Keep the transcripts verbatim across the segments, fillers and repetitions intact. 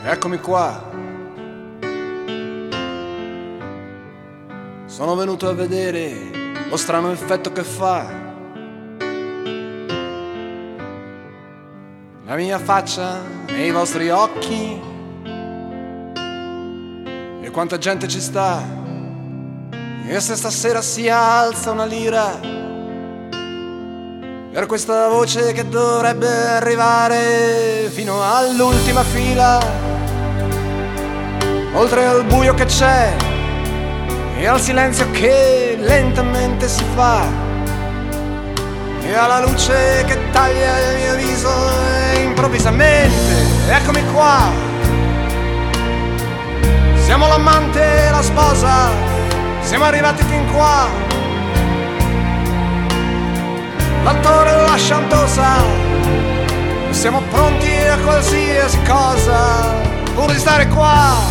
Eccomi qua. Sono venuto a vedere lo strano effetto che fa la mia faccia nei vostri occhi e quanta gente ci sta. E se stasera si alza una lira per questa voce che dovrebbe arrivare fino all'ultima fila, oltre al buio che c'è e al silenzio che lentamente si fa e alla luce che taglia il mio viso e improvvisamente eccomi qua. Siamo l'amante e la sposa, siamo arrivati fin qua, l'attore e la chantosa, siamo pronti a qualsiasi cosa pur di stare qua.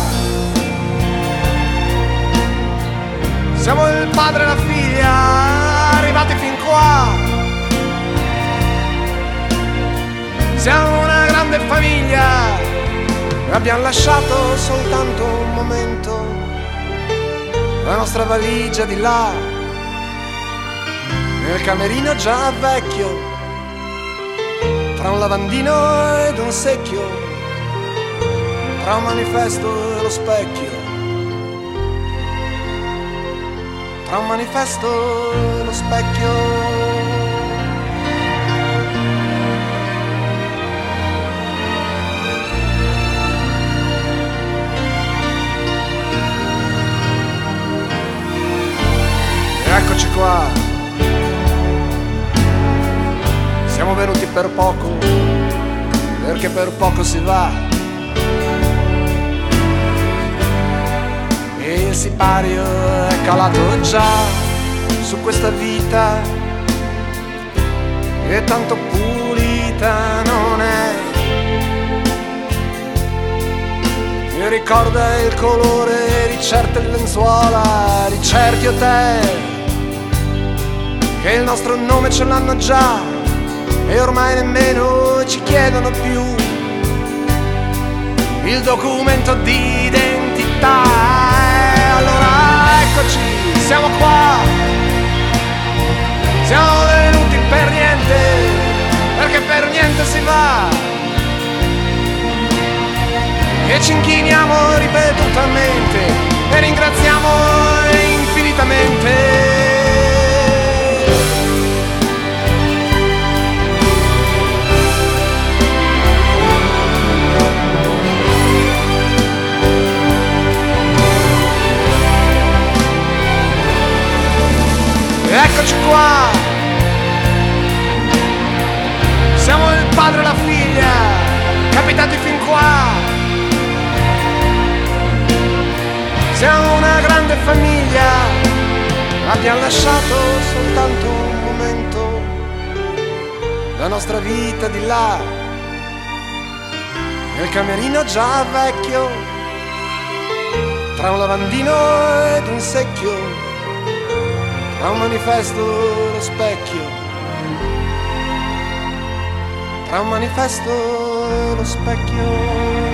Siamo il padre e la figlia, arrivati fin qua. Siamo una grande famiglia, abbiamo lasciato soltanto un momento, la nostra valigia di là, nel camerino già vecchio, tra un lavandino ed un secchio, tra un manifesto e lo specchio, tra un manifesto e lo specchio. Eccoci qua, siamo venuti per poco, perché per poco si va, e il sipario è calato già su questa vita, e tanto pulita non è, e ricorda il colore di certe lenzuola, di certi hotel, che il nostro nome ce l'hanno già e ormai nemmeno ci chiedono più il documento di identità. E allora eccoci, siamo qua, siamo venuti per niente, perché per niente si va, e ci inchiniamo ripetutamente e ringraziamo infinitamente. Eccoci qua, siamo il padre e la figlia, capitati fin qua. Siamo una grande famiglia, abbiamo lasciato soltanto un momento, la nostra vita di là, nel camerino già vecchio, tra un lavandino ed un secchio, tra un manifesto e lo specchio, tra un manifesto e lo specchio.